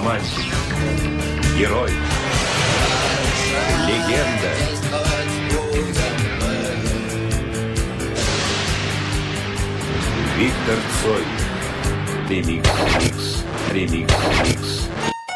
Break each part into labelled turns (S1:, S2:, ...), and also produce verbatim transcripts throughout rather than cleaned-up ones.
S1: романтик, герой, легенда. Виктор Цой. Ремикс, ремикс, ремикс, ремикс.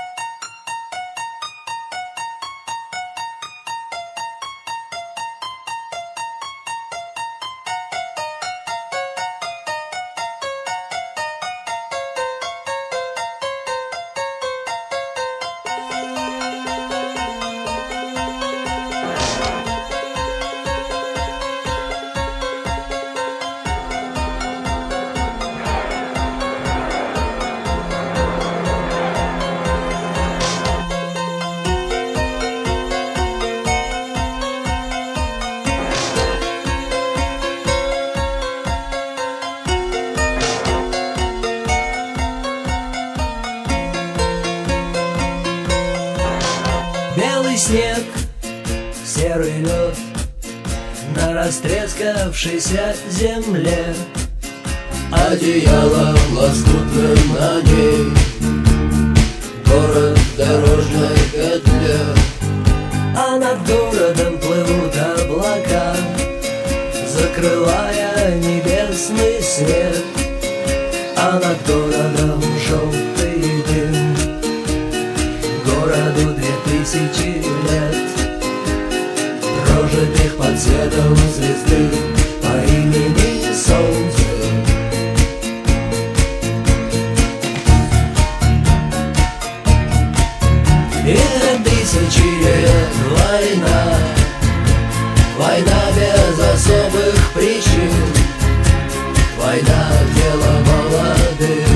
S2: Белый снег, серый лед на растрескавшейся земле,
S3: одеялом лоскутным на ней город в дорожной петле.
S2: а над городом плывут облака, закрывая небесный свет, а над городом желтый дым. Городу две тысячи лет,
S3: прожитых под светом звезды по имени Солнце.
S2: И две тысячи лет
S3: Война, война без особых причин, война дело молодых,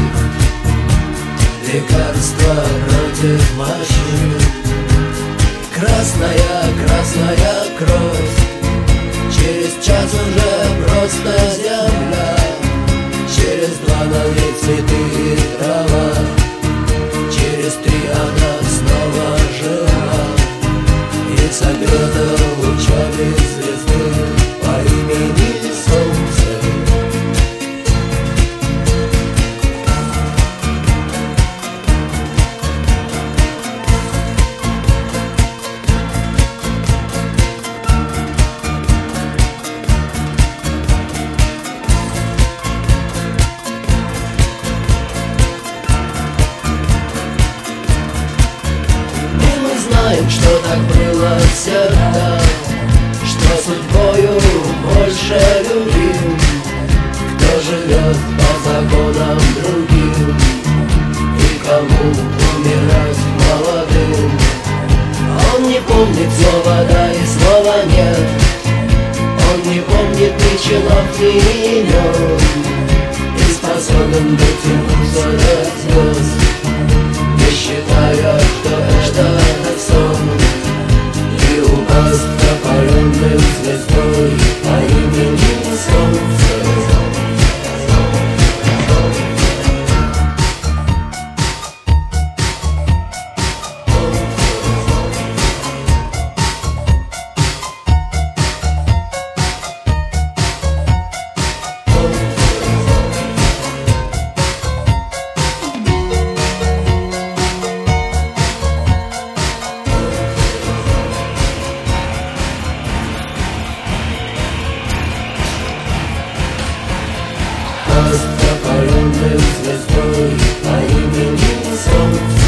S3: лекарство против морщин. Красная, красная кровь, через час уже просто земля, через два на ней цветы и трава, через три она снова жила и согрета лучами звезды по имени Солнце. Знаем, что так было всегда, что судьбою больше любим, кто живет по законам другим и кому умирать молодым. Он не помнит слова да и слова нет, он не помнит ни чинов, ни имен, и способен дотянуться до звезд, не считая, что это сон, и упасть опаленным звездой по имени Солнце. Опаленным звездой по имени Солнце.